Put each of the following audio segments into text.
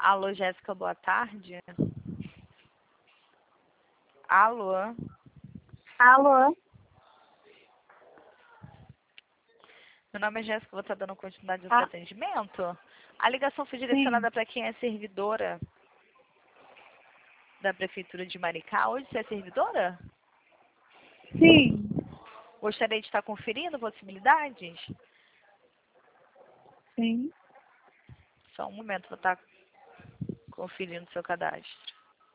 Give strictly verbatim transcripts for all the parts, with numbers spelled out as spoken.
Alô, Jéssica, boa tarde. Alô? Alô? Meu nome é Jéssica, vou estar dando continuidade ao seu Ah, atendimento. A ligação foi sim, direcionada para quem é servidora da Prefeitura de Maricá. Hoje você é servidora? sim, Gostaria de estar conferindo possibilidades? sim. Só um momento, vou estar conferindo seu cadastro.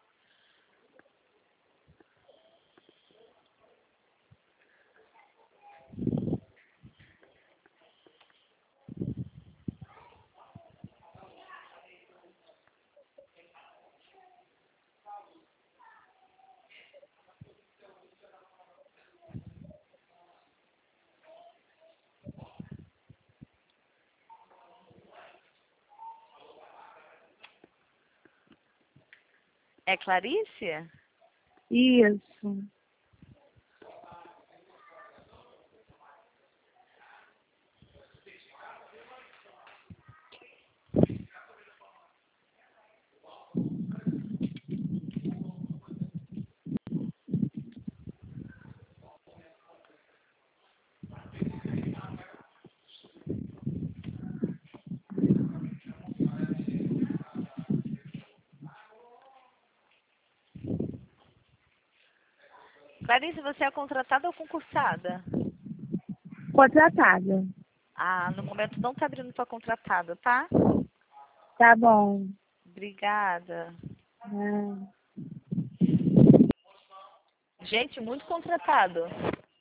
É Clarice? Isso. Clarice, você é contratada ou concursada? Contratada. Ah, no momento não está abrindo para contratada, tá? Tá bom. Obrigada. Ah. Gente, muito contratado.